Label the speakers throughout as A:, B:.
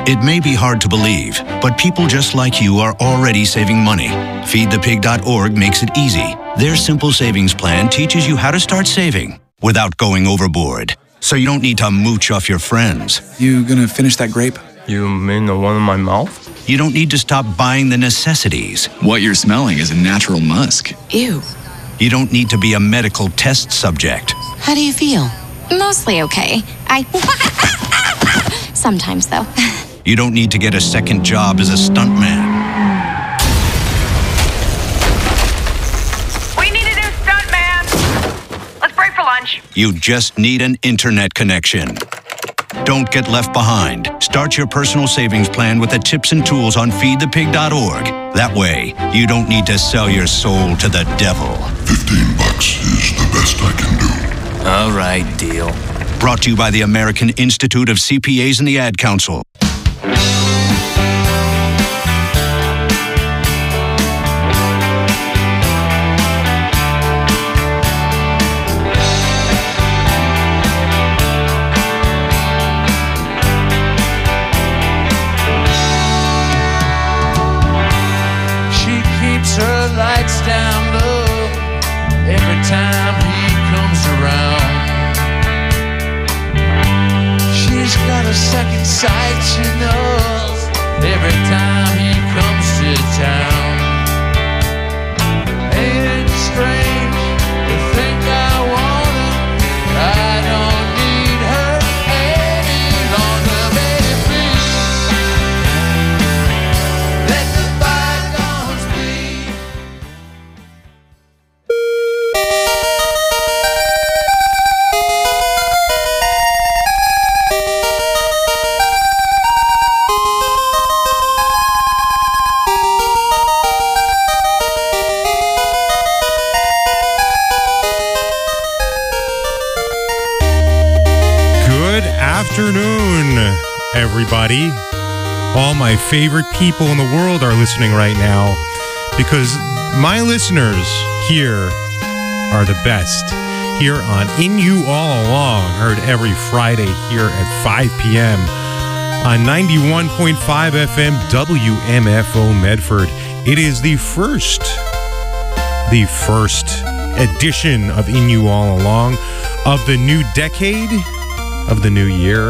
A: It may be hard to believe, but people just like you are already saving money. FeedThePig.org makes it easy. Their simple savings plan teaches you how to start saving without going overboard. So you don't need to mooch off your friends.
B: You gonna finish that grape?
C: You mean the one in my mouth?
A: You don't need to stop buying the necessities.
B: What you're smelling is a natural musk.
D: Ew.
A: You don't need to be a medical test subject.
D: How do you feel?
E: Mostly okay. Sometimes, though.
A: You don't need to get a second job as a stuntman.
F: We need a new stuntman. Let's break for lunch.
A: You just need an internet connection. Don't get left behind. Start your personal savings plan with the tips and tools on feedthepig.org. That way, you don't need to sell your soul to the devil.
G: $15 is the best I can do.
C: All right, deal.
A: Brought to you by the American Institute of CPAs and the Ad Council.
H: Her lights down low every time he comes around. She's got a second sight, she knows, every time he comes to town. Ain't it strange to think I want her? I don't need her any longer, baby, please. Let the bygones be.
I: Afternoon, everybody. All my favorite people in the world are listening right now because my listeners here are the best. Here on In You All Along, heard every Friday here at 5 p.m. on 91.5 FM WMFO Medford. It is the first edition of In You All Along of the new decade, of the new year.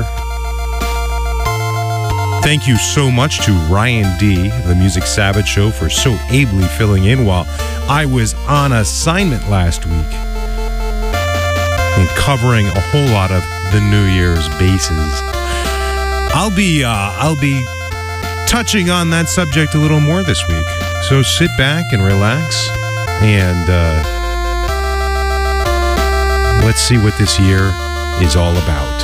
I: Thank you so much to Ryan D., the Music Sabbath Show, for so ably filling in while I was on assignment last week and covering a whole lot of the New Year's bases. I'll be touching on that subject a little more this week. So sit back and relax and let's see what this year is all about.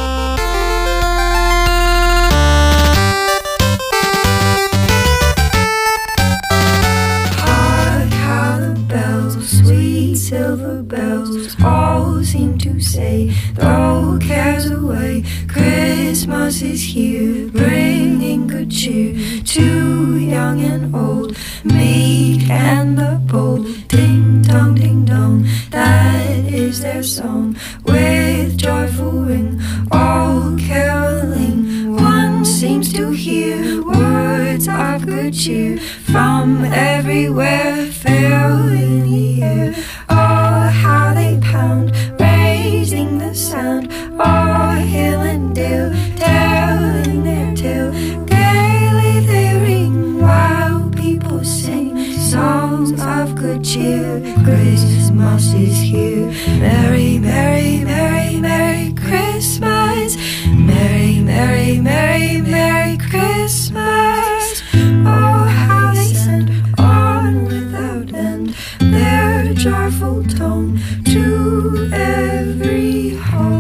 J: Hark how the bells, sweet silver bells, all seem to say, throw cares away. Christmas is here, bringing good cheer to young and old, meek and the bold. Ding dong, that is their song. With joyful ring, all caroling, one seems to hear words of good cheer from everywhere, filling the air. Oh, how they pound, raising the sound, all hill and dale, telling their tale. Gaily they ring while people sing songs of good cheer. Christmas is here. Merry, merry, merry, merry Christmas. Merry, merry, merry, merry Christmas. Oh, how they send on without end their joyful tone to every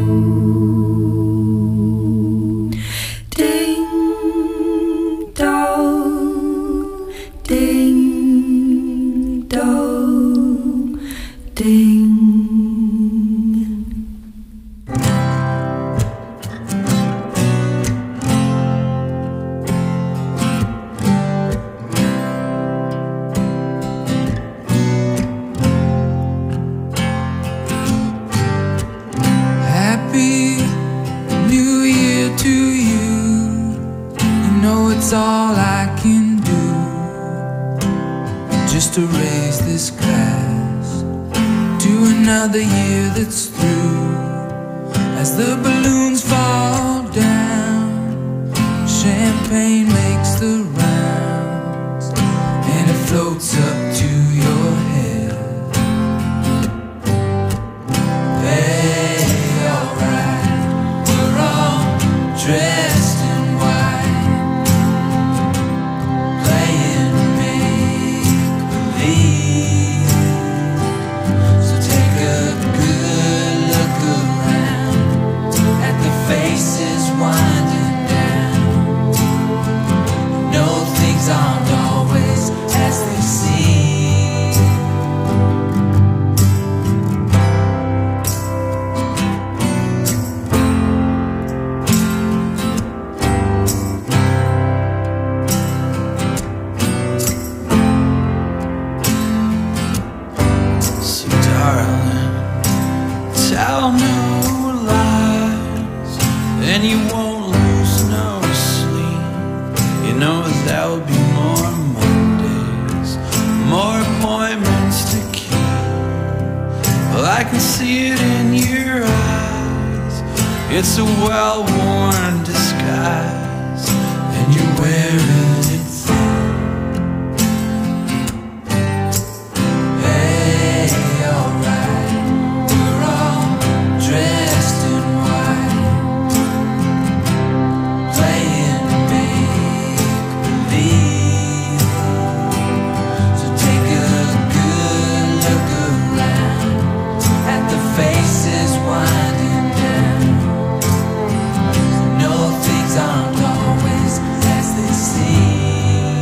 J: home. Ding dong, ding dong, ding.
H: it's all I can do just to raise this glass to another year that's through. As the balloons fall down, champagne makes the rounds, and it floats up to your head. Hey, alright, we're all dressed in white, playing make-believe. So take a good look around at the faces winding down. You know things aren't always as they seem. So darling, tell no lies, and you won't lose no sleep. You know there'll be more Mondays, more appointments to keep. Well, I can see it in your eyes. It's a well-worn disguise, and you're wearing it thin. Hey, alright, we're all dressed in white, playing make-believe. So take a good look around at the faces winding down. No, things aren't always as they seem.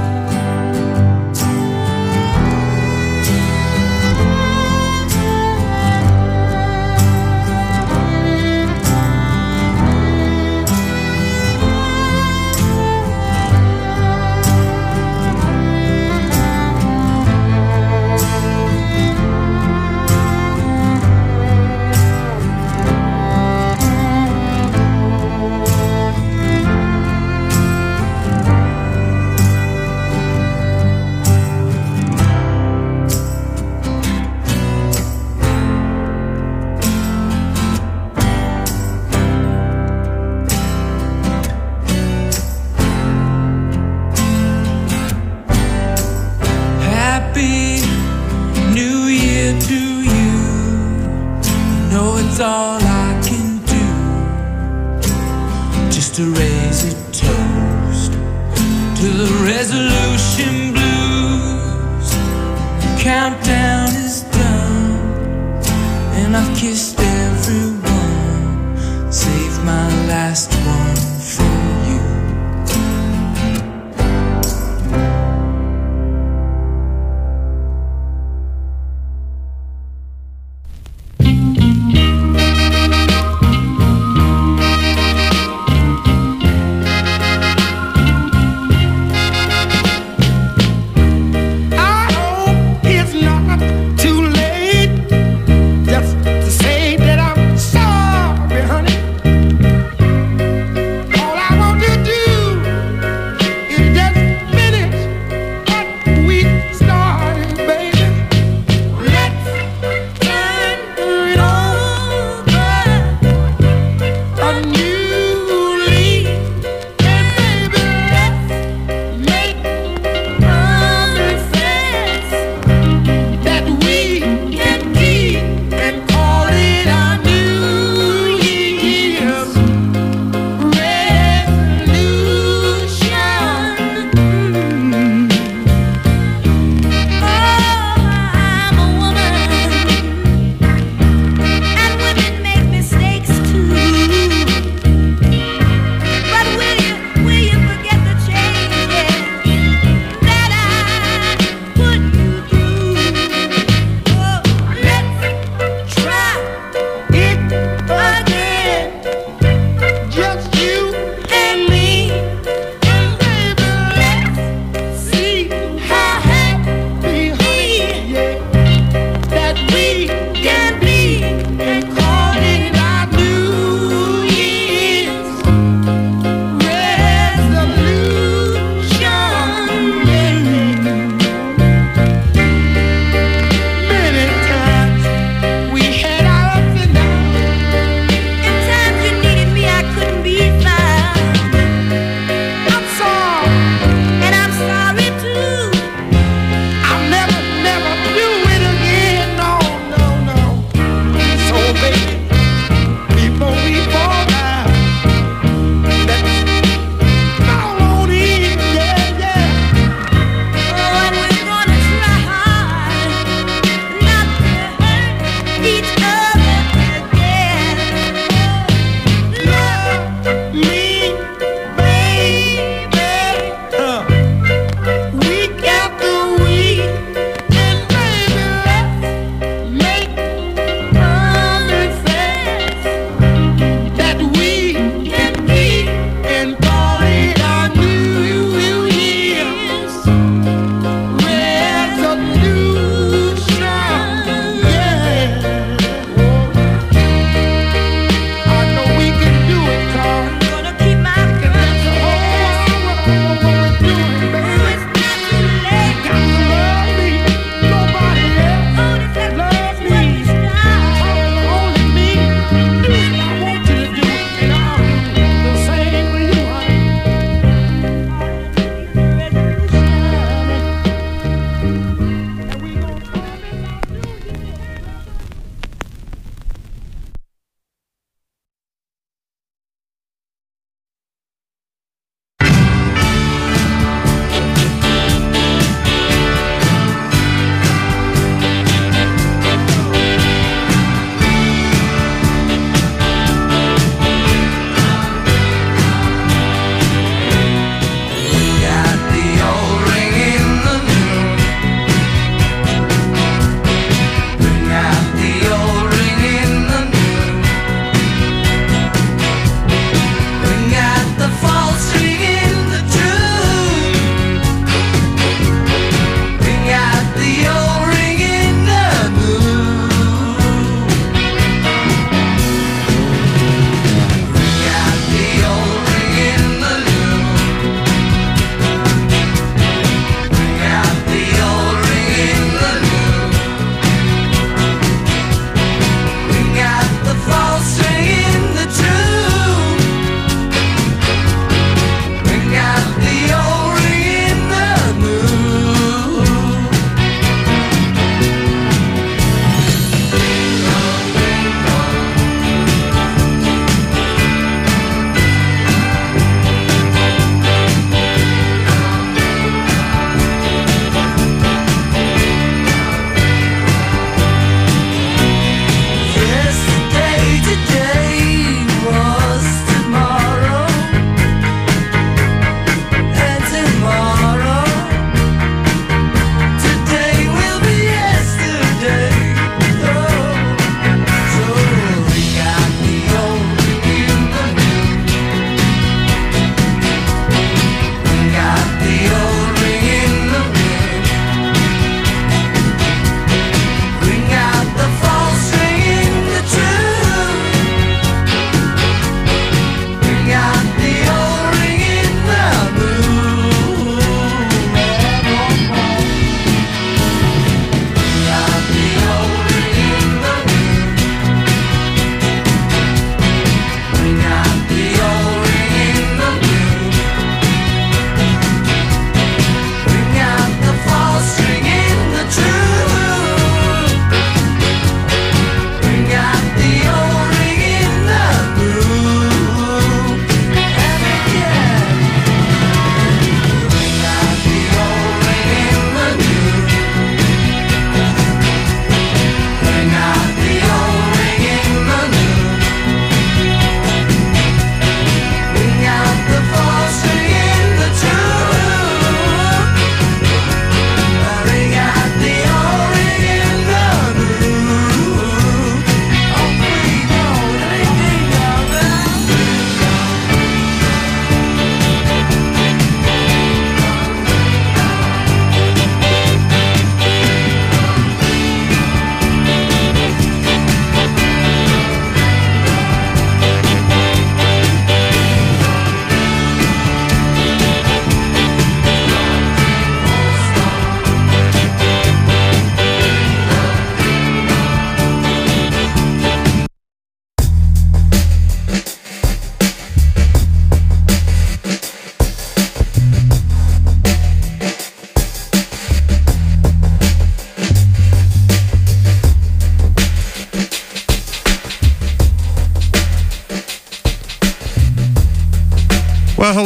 H: Happy New Year to you. You know it's all I can do just to raise a toast to the resolution blues. Countdown is done, and I've kissed everyone, save my last one for you.
D: I hope it's not too late just to say that I'm sorry, honey.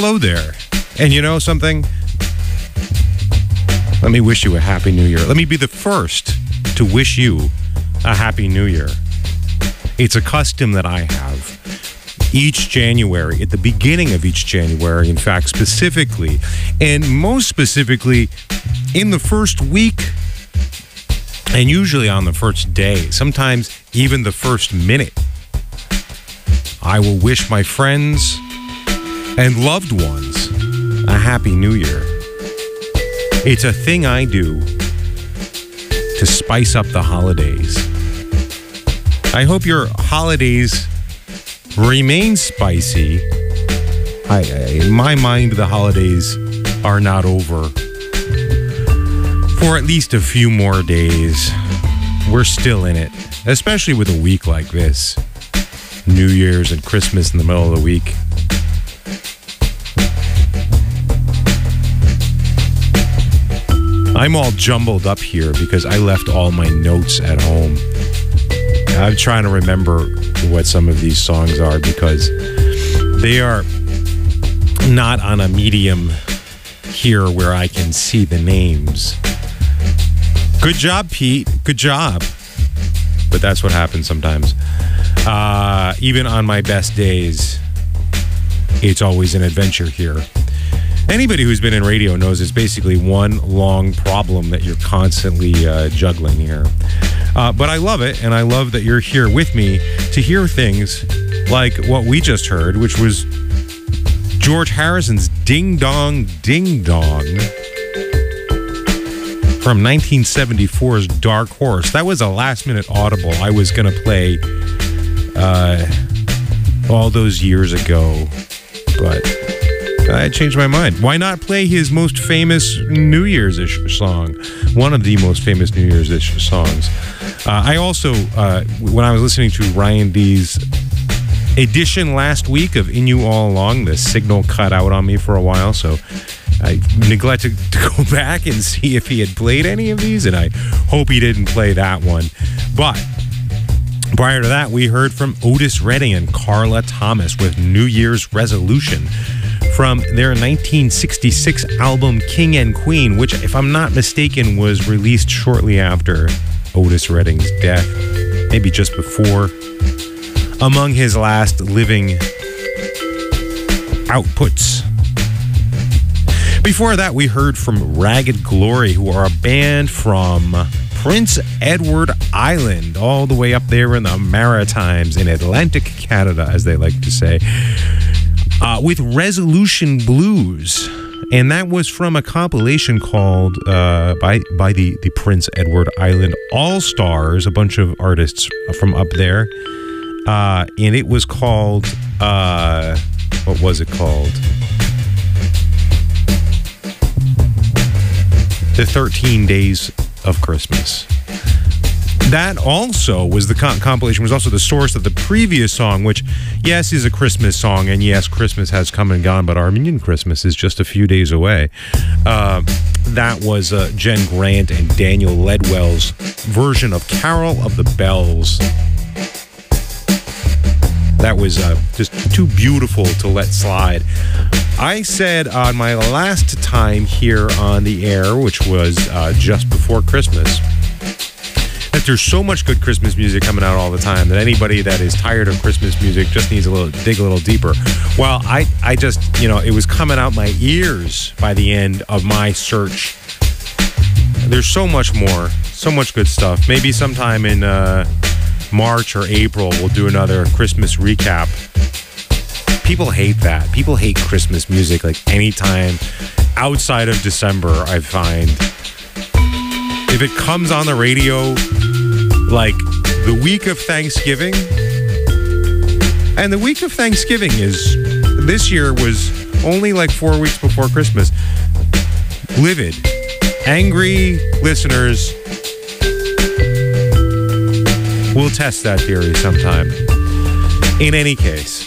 I: hello there. And you know something? Let me wish you a Happy New Year. Let me be the first to wish you a Happy New Year. It's a custom that I have. Each January, at the beginning of each January, in fact, specifically, and most specifically, in the first week, and usually on the first day, sometimes even the first minute, I will wish my friends and loved ones a Happy New Year. It's a thing I do to spice up the holidays. I hope your holidays remain spicy. In my mind, the holidays are not over. For at least a few more days, we're still in it, especially with a week like this. New Year's and Christmas in the middle of the week. I'm all jumbled up here because I left all my notes at home. I'm trying to remember what some of these songs are because they are not on a medium here where I can see the names. Good job, Pete. Good job. But that's what happens sometimes. Even on my best days, it's always an adventure here. Anybody who's been in radio knows it's basically one long problem that you're constantly juggling here. But I love it, and I love that you're here with me to hear things like what we just heard, which was George Harrison's Ding Dong Ding Dong from 1974's Dark Horse. That was a last-minute audible I was going to play all those years ago, but I changed my mind. Why not play his most famous New Year's-ish song? One of the most famous New Year's-ish songs. I also, when I was listening to Ryan D's edition last week of In You All Along, the signal cut out on me for a while, so I neglected to go back and see if he had played any of these, and I hope he didn't play that one. But prior to that, we heard from Otis Redding and Carla Thomas with New Year's Resolution from their 1966 album King and Queen, which, if I'm not mistaken, was released shortly after Otis Redding's death, maybe just before. Among his last living outputs. Before that, we heard from Ragged Glory, who are a band from Prince Edward Island, all the way up there in the Maritimes, in Atlantic Canada, as they like to say, with Resolution Blues. And that was from a compilation called, by the Prince Edward Island All-Stars, a bunch of artists from up there. And it was called, what was it called? The 13 Days of Christmas. That also was the compilation, was also the source of the previous song, which, yes, is a Christmas song, and yes, Christmas has come and gone, but Armenian Christmas is just a few days away. That was Jen Grant and Daniel Ledwell's version of Carol of the Bells. That was just too beautiful to let slide. I said on my last time here on the air, which was just before Christmas, that there's so much good Christmas music coming out all the time that anybody that is tired of Christmas music just needs to dig a little deeper. Well, I just, it was coming out my ears by the end of my search. There's so much more, so much good stuff. Maybe sometime in March or April, we'll do another Christmas recap. People hate that. People hate Christmas music like anytime outside of December, I find. If it comes on the radio like the week of Thanksgiving, and the week of Thanksgiving this year was only like 4 weeks before Christmas. Livid, angry listeners will test that theory sometime. In any case,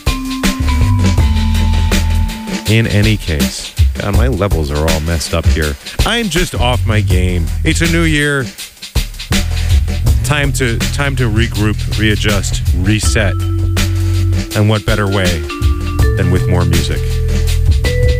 I: God, my levels are all messed up here. I'm just off my game. It's a new year. Time to regroup, readjust, reset. And what better way than with more music?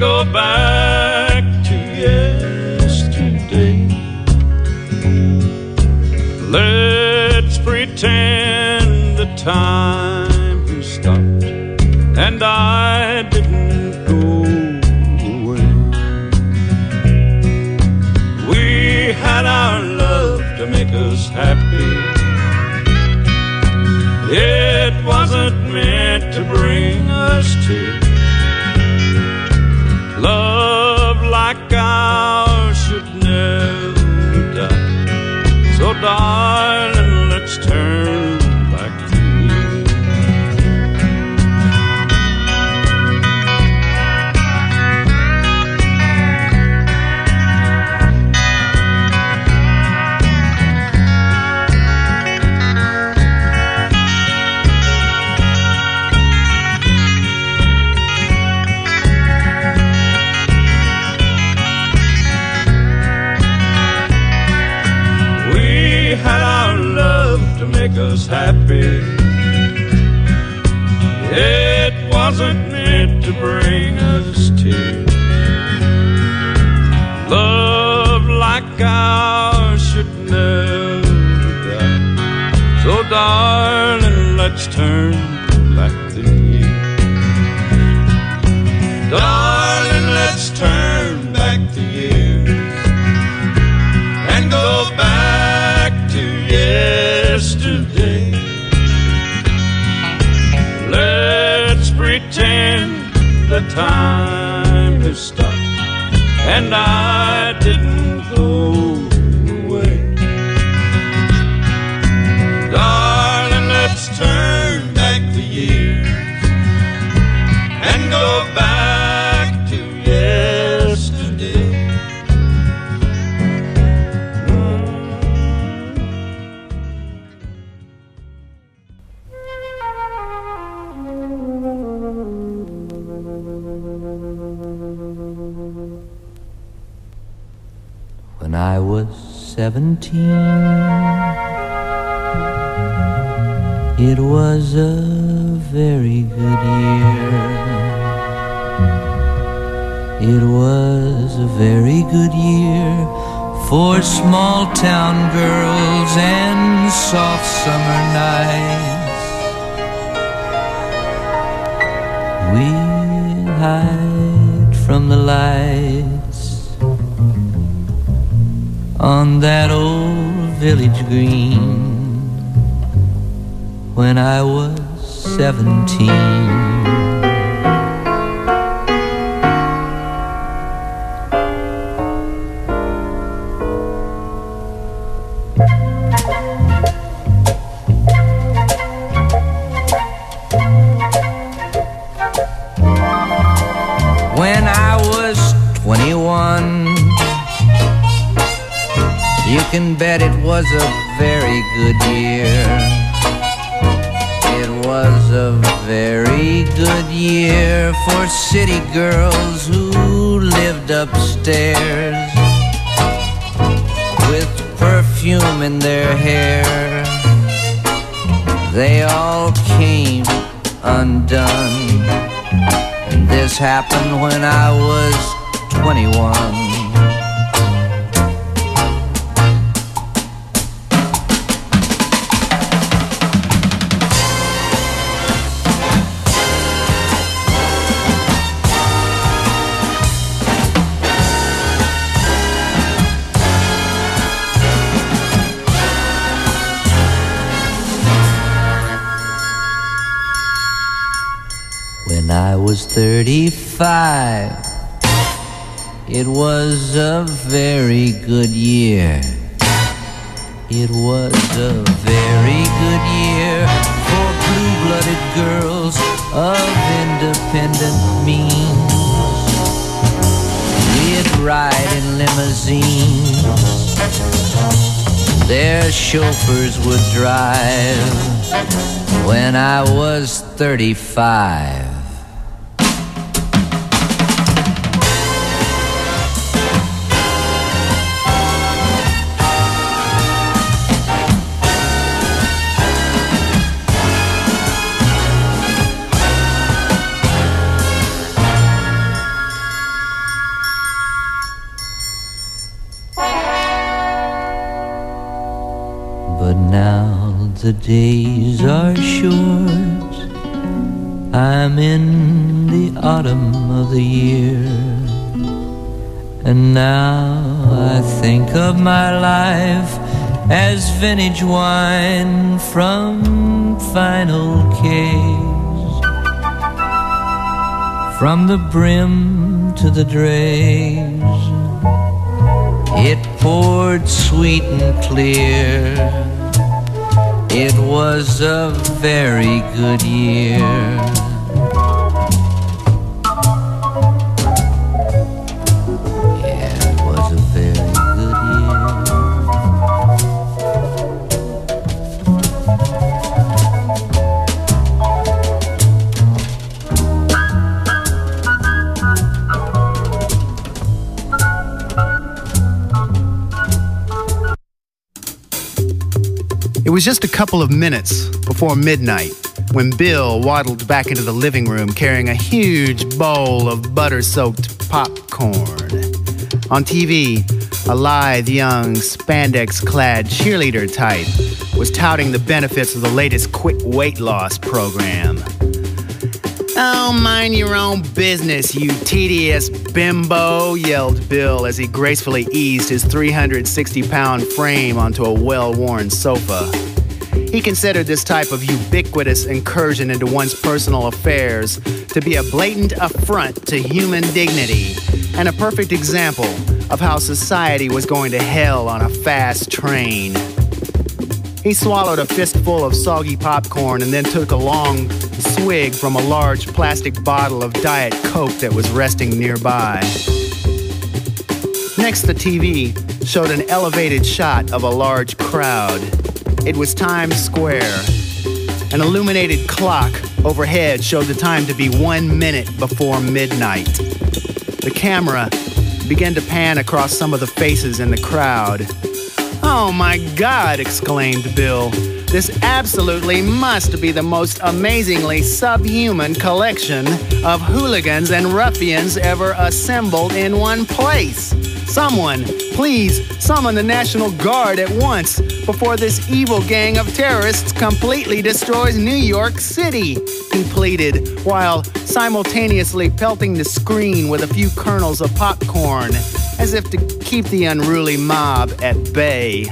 K: go back to yesterday. Let's pretend the time has stopped and I didn't go away. We had our love to make us happy. It wasn't meant to bring us to. Love like ours should never die. So darling, let's turn back the years. Had our love to make us happy. It wasn't meant to bring us tears. Love like ours should never die. So darling, let's turn back the years. Darling, let's turn back the years and go back to yesterday. Let's pretend the time has stopped and I didn't go away. Darling, let's turn back the years and go back to yesterday.
H: When I was 17, it was a very good year. It was a very good year for small town girls and soft summer nights. We'd hide from the lights on that old village green when I was 17. When I was 21, you can bet it was a very good year. It was a very good year for city girls who lived upstairs with perfume in their hair. They all came undone, and this happened when I was 21. When I was 35, it was a very good year. It was a very good year for blue-blooded girls of independent means. We'd ride in limousines, their chauffeurs would drive. When I was 35, the days are short. I'm in the autumn of the year, and now I think of my life as vintage wine from final case, from the brim to the drays. It poured sweet and clear. It was a very good year. Yeah, it was a very good year.
L: It was just a couple of minutes before midnight when Bill waddled back into the living room carrying a huge bowl of butter-soaked popcorn. On TV, a lithe, young, spandex-clad cheerleader type was touting the benefits of the latest quick weight loss program. "Oh, mind your own business, you tedious bimbo," yelled Bill as he gracefully eased his 360-pound frame onto a well-worn sofa. He considered this type of ubiquitous incursion into one's personal affairs to be a blatant affront to human dignity and a perfect example of how society was going to hell on a fast train. He swallowed a fistful of soggy popcorn and then took a long swig from a large plastic bottle of Diet Coke that was resting nearby. Next, the TV showed an elevated shot of a large crowd. It was Times Square. An illuminated clock overhead showed the time to be 1 minute before midnight. The camera began to pan across some of the faces in the crowd. "Oh my God," exclaimed Bill. "This absolutely must be the most amazingly subhuman collection of hooligans and ruffians ever assembled in one place. Someone, please summon the National Guard at once before this evil gang of terrorists completely destroys New York City," he pleaded, while simultaneously pelting the screen with a few kernels of popcorn, as if to keep the unruly mob at bay.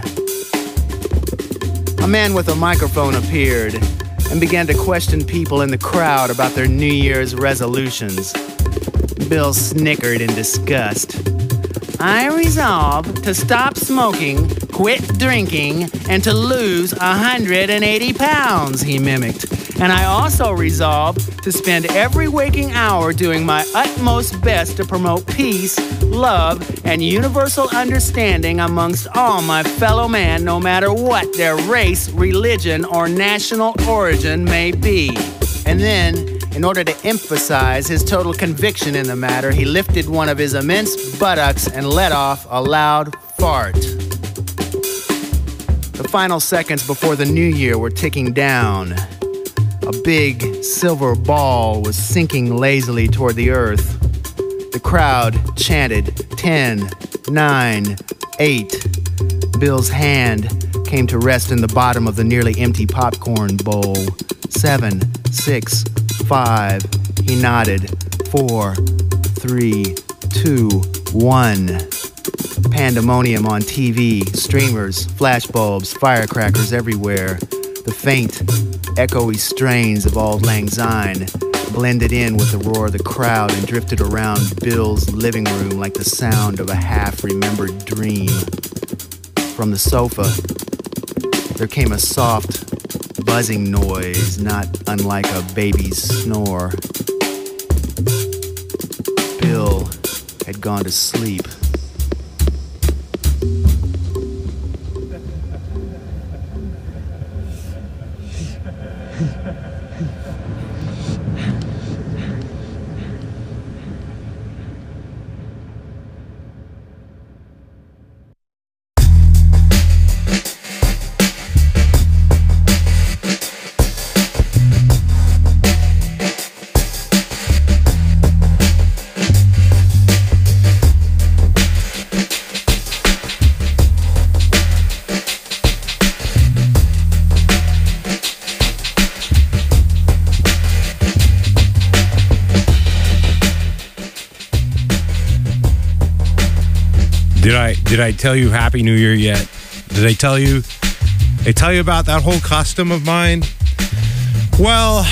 L: A man with a microphone appeared and began to question people in the crowd about their New Year's resolutions. Bill snickered in disgust. "I resolve to stop smoking, quit drinking, and to lose 180 pounds, he mimicked. "And I also resolve to spend every waking hour doing my utmost best to promote peace, love, and universal understanding amongst all my fellow man, no matter what their race, religion, or national origin may be." And then, in order to emphasize his total conviction in the matter, he lifted one of his immense buttocks and let off a loud fart. The final seconds before the new year were ticking down. A big silver ball was sinking lazily toward the earth. The crowd chanted 10, 9, 8. Bill's hand came to rest in the bottom of the nearly empty popcorn bowl. 7, 6, 5. He nodded. 4, 3, 2, 1. Pandemonium on TV, streamers, flashbulbs, firecrackers everywhere. The faint, echoey strains of Auld Lang Syne blended in with the roar of the crowd and drifted around Bill's living room like the sound of a half-remembered dream. From the sofa, there came a soft, buzzing noise, not unlike a baby's snore. Bill had gone to sleep.
I: Did I tell you Happy New Year yet? Did I tell you about that whole custom of mine? Well,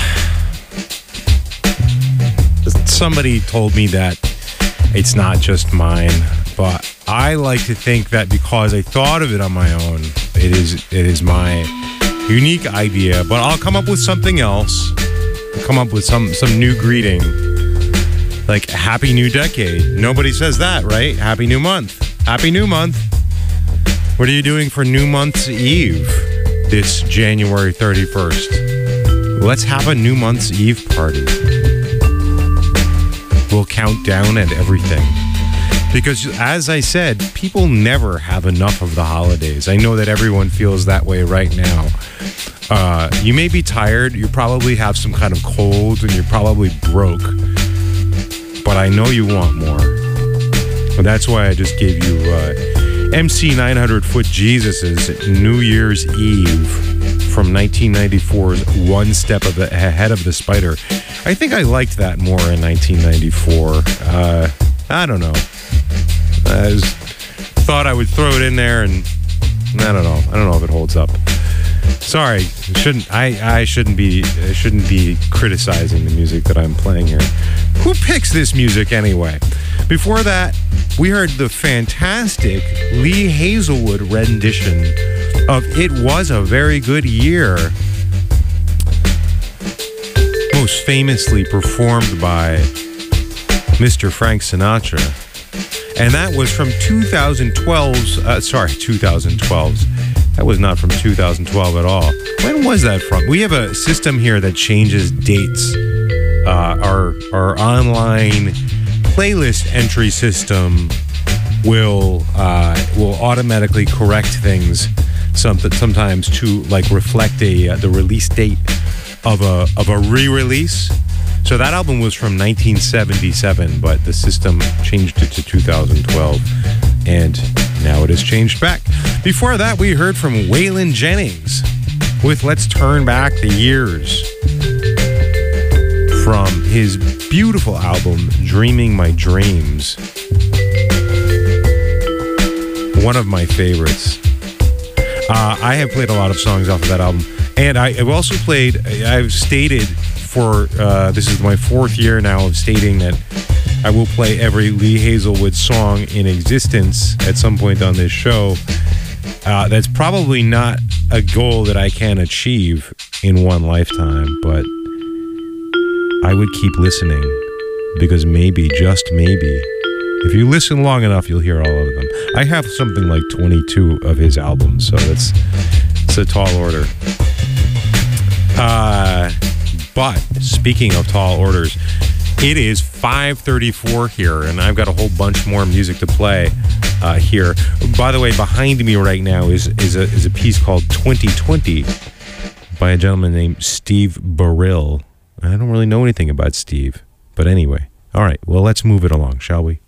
I: somebody told me that it's not just mine, but I like to think that because I thought of it on my own, it is my unique idea. But I'll come up with something else. I'll come up with some new greeting, like Happy New Decade. Nobody says that, right? Happy New Month. Happy New Month. What are you doing for New Month's Eve this January 31st? Let's have a New Month's Eve party. We'll count down at everything. Because as I said, people never have enough of the holidays. I know that everyone feels that way right now. You may be tired. You probably have some kind of cold and you're probably broke. But I know you want more. And that's why I just gave you MC 900 Foot Jesus's New Year's Eve from 1994's One Step Ahead of the Spider. I think I liked that more in 1994. I don't know. I just thought I would throw it in there, and I don't know. I don't know if it holds up. Sorry, I shouldn't be criticizing the music that I'm playing here. Who picks this music anyway? Before that, we heard the fantastic Lee Hazelwood rendition of It Was a Very Good Year, most famously performed by Mr. Frank Sinatra. And that was from 2012's, 2012's. That was not from 2012 at all. When was that from? We have a system here that changes dates. Our online playlist entry system will automatically correct things sometimes to like reflect the release date of a re-release. So that album was from 1977, but the system changed it to 2012, and now it has changed back. Before that, we heard from Waylon Jennings with Let's Turn Back the Years from his beautiful album, Dreaming My Dreams. One of my favorites. I have played a lot of songs off of that album, and I've also played, I've stated for, this is my fourth year now of stating that I will play every Lee Hazelwood song in existence at some point on this show. That's probably not a goal that I can achieve in one lifetime, but I would keep listening because maybe, just maybe, if you listen long enough, you'll hear all of them. I have something like 22 of his albums, so it's a tall order. But speaking of tall orders, it is 5:34 here, and I've got a whole bunch more music to play here. By the way, behind me right now is a piece called 2020 by a gentleman named Steve Burrill. I don't really know anything about Steve, but anyway. All right, well, let's move it along, shall we?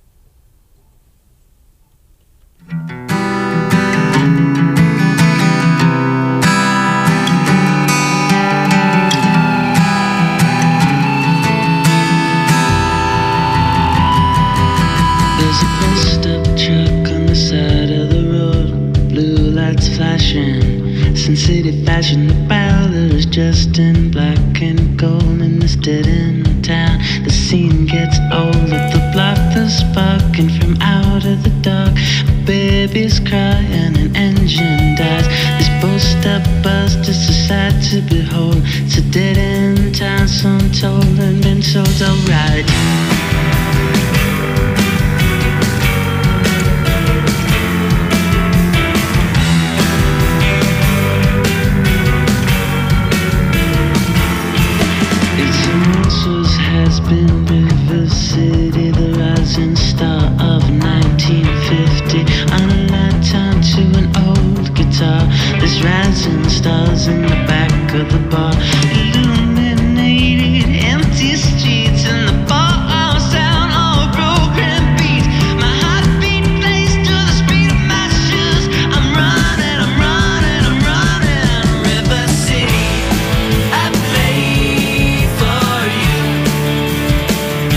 M: There's a bus-stop truck on the side of the road, blue lights flashing, Sin City fashion. The parlor is dressed in black and gold in this dead-end town. The scene gets old at the block, the sparking from out of the dark. A baby's crying, an engine dies. This bus-stop bus, just a sight to behold. It's a dead-end town, so I'm told and been told, alright. Been River City, the rising star of 1950. On a lifetime to an old guitar. There's rising stars in the back of the bar, illuminated empty streets, and the bar sound all broken beats. My heartbeat plays to the speed of my shoes. I'm running, I'm running, I'm running. River City, I play for you.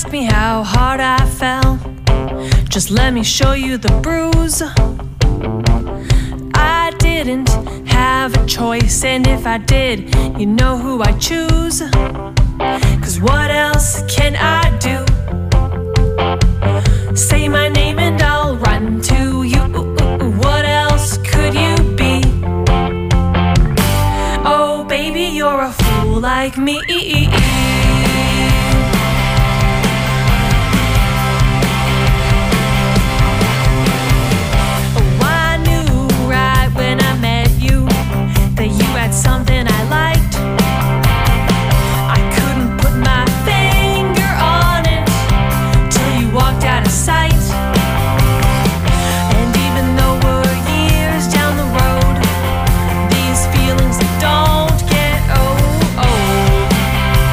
N: ask me how hard I fell, just let me show you the bruise. I didn't have a choice, and if I did, you know who I choose. 'Cause what else can I do? Say my name and I'll run to you. What else could you be? Oh baby, you're a fool like me. Something I liked. I couldn't put my finger on it till you walked out of sight. And even though we're years down the road, these feelings don't get old.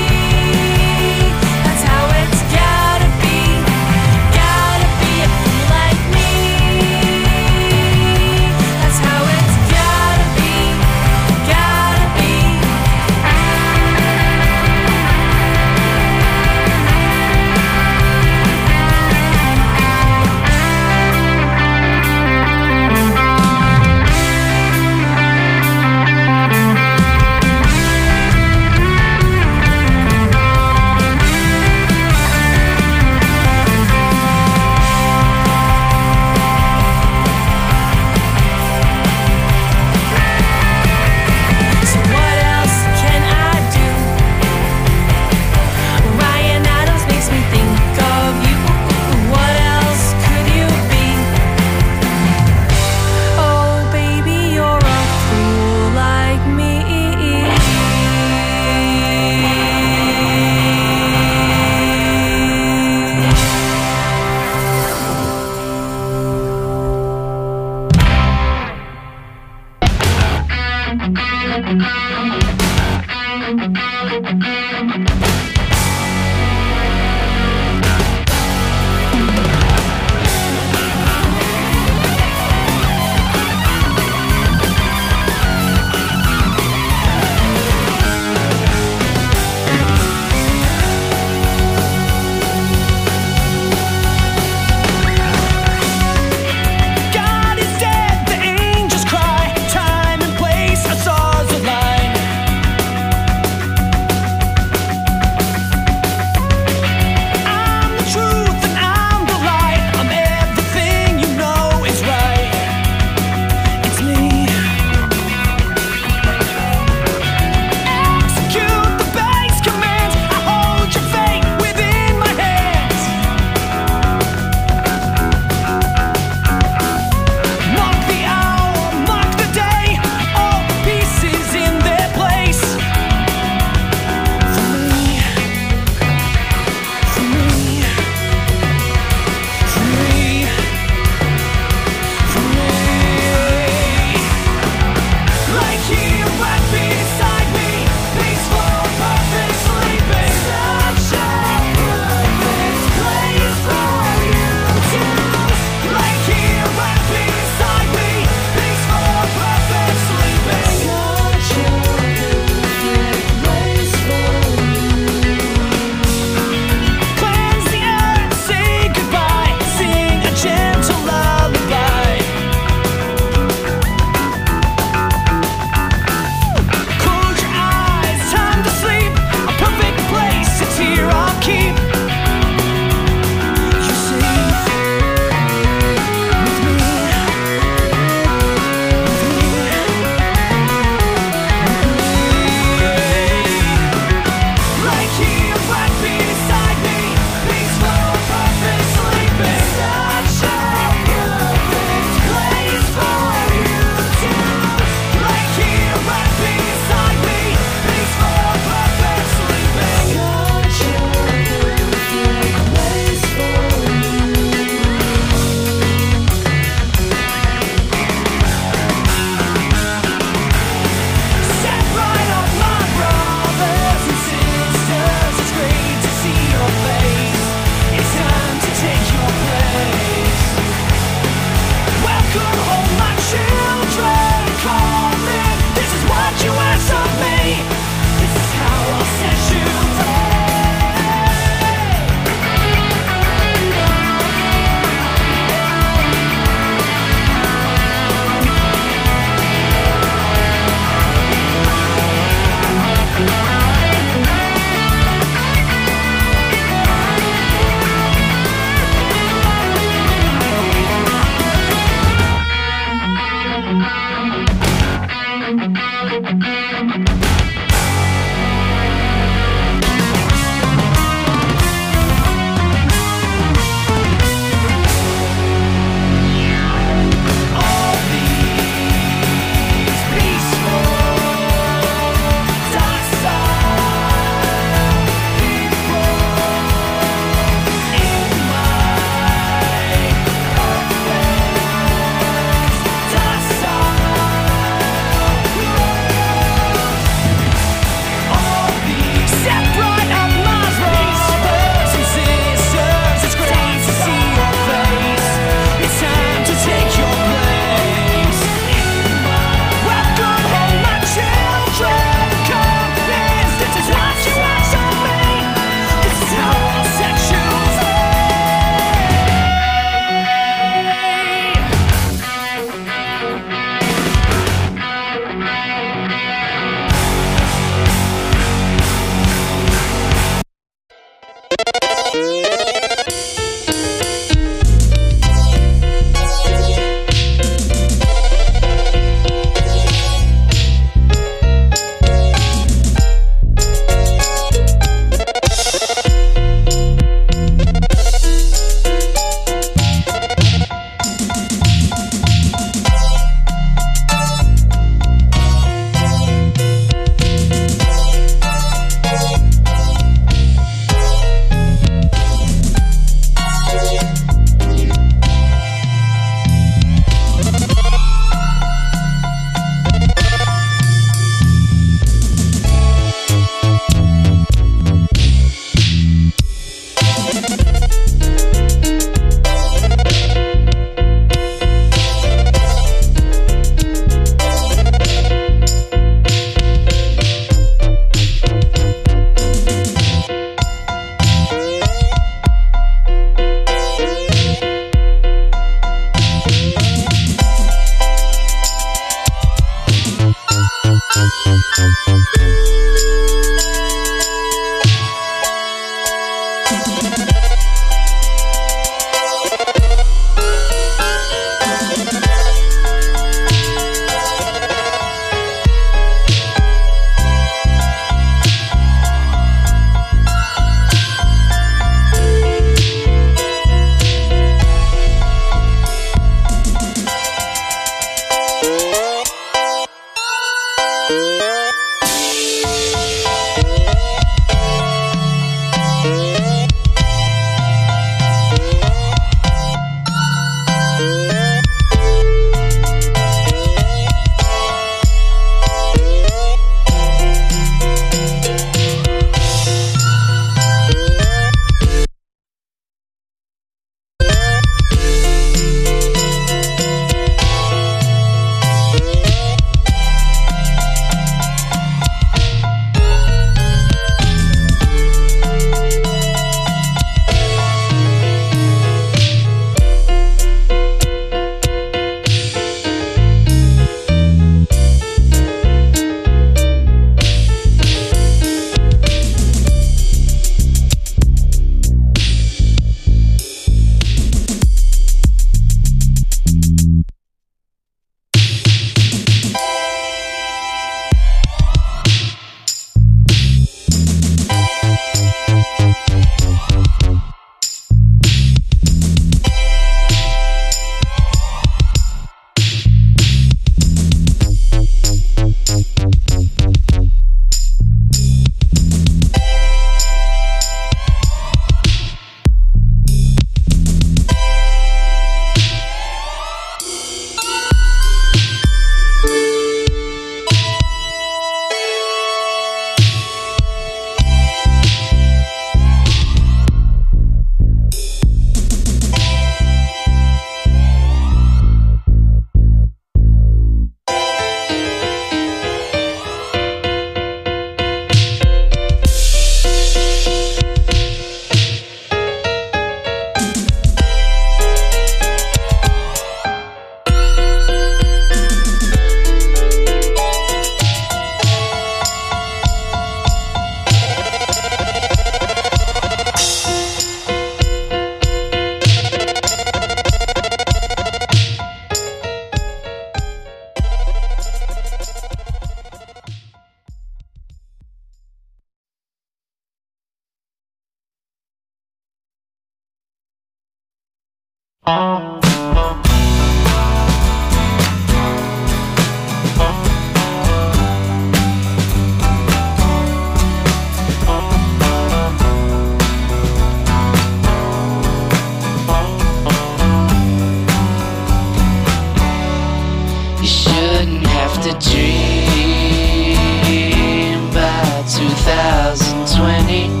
M: Dream by 2020,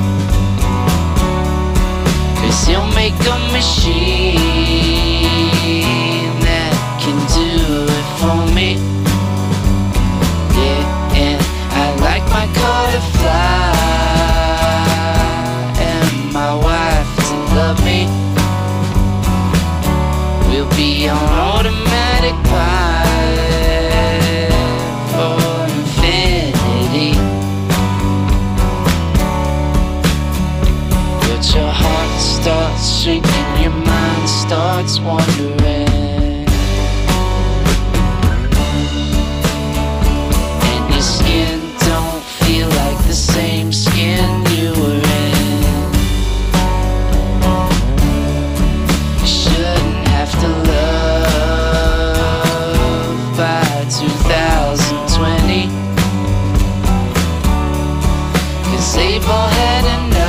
M: 'cause he'll make a machine that can do it for me. Yeah, and I like my car to fly and my wife to love me. We'll be on automatic pilot for infinity. But your heart starts shrinking, your mind starts wandering, and your skin don't feel like the same skin you were in. You shouldn't have to love by 2020, 'cause they've all had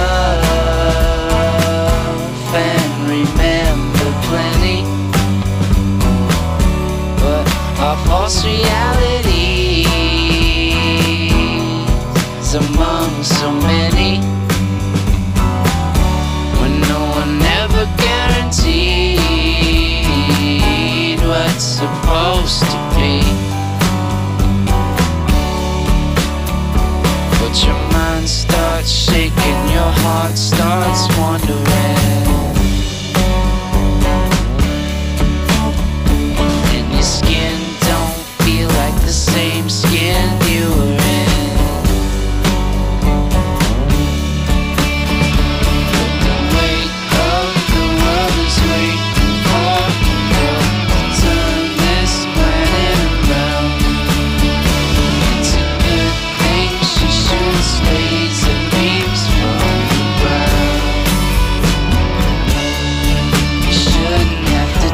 M: enough and remember plenty. But our false realities among so many, when no one ever guaranteed what's supposed to be. But your mind starts shaking, your heart starts wandering, and your skin don't feel like the same skin you were in. But the weight of the world is waiting for the girl to turn this planet around. It's a good thing she shoots laser beams from the ground. You shouldn't have to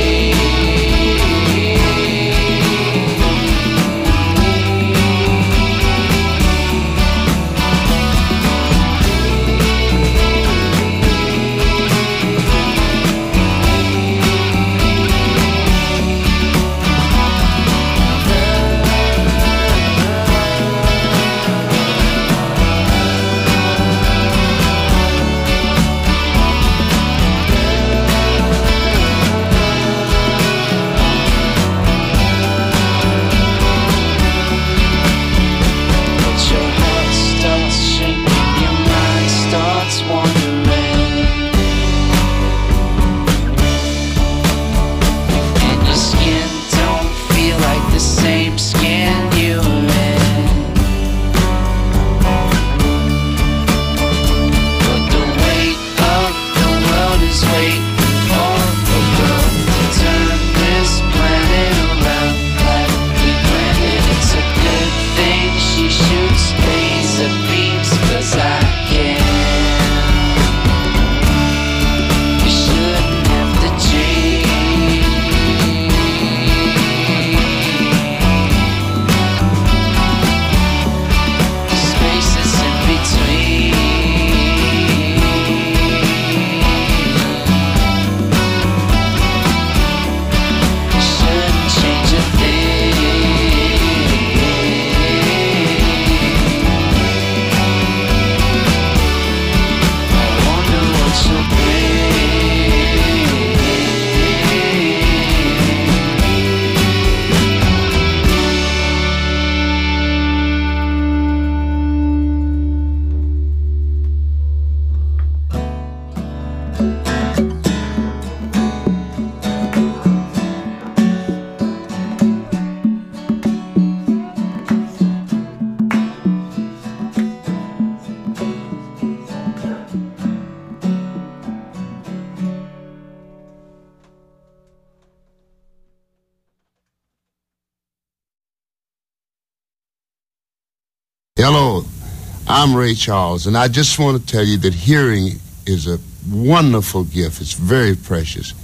O: Hello, I'm Ray Charles, and I just want to tell you that hearing is a wonderful gift. It's very precious.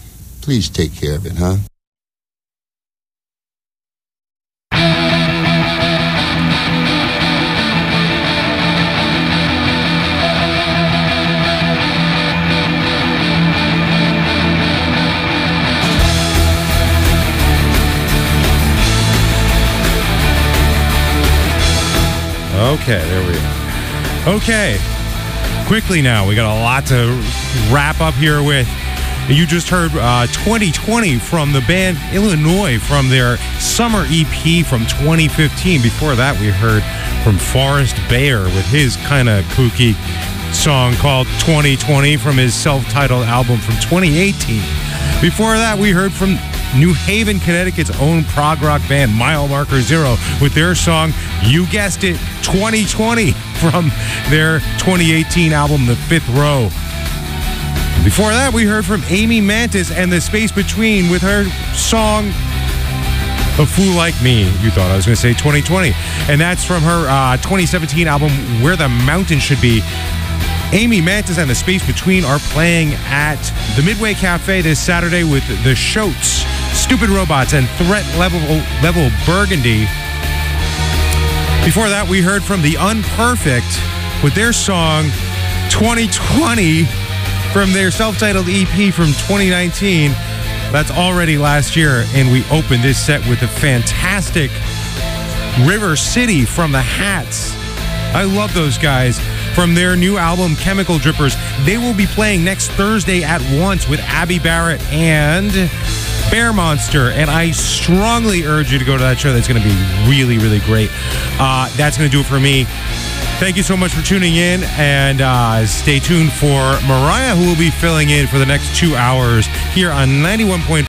O: please take care of it, huh?
I: Okay, there we go. Okay, quickly now, we got a lot to wrap up here with. You just heard 2020 from the band Illinois from their summer EP from 2015. Before that, we heard from Forrest Bayer with his kind of kooky song called 2020 from his self-titled album from 2018. Before that, we heard from New Haven, Connecticut's own prog rock band Mile Marker Zero with their song, you guessed it, 2020 from their 2018 album, The Fifth Row. Before that, we heard from Amy Mantis and The Space Between with her song, A Fool Like Me. You thought I was going to say 2020. And that's from her 2017 album, Where the Mountain Should Be. Amy Mantis and The Space Between are playing at the Midway Cafe this Saturday with The Shoats, Stupid Robots, and Threat Level Burgundy. Before that, we heard from The Unperfect with their song 2020 from their self-titled EP from 2019. That's already last year, and we opened this set with the fantastic River City from The Hats. I love those guys. From their new album, Chemical Drippers. They will be playing next Thursday at Once with Abby Barrett and Bear Monster, and I strongly urge you to go to that show. That's going to be really, really great. That's going to do it for me. Thank you so much for tuning in, and stay tuned for Mariah, who will be filling in for the next 2 hours here on 91.5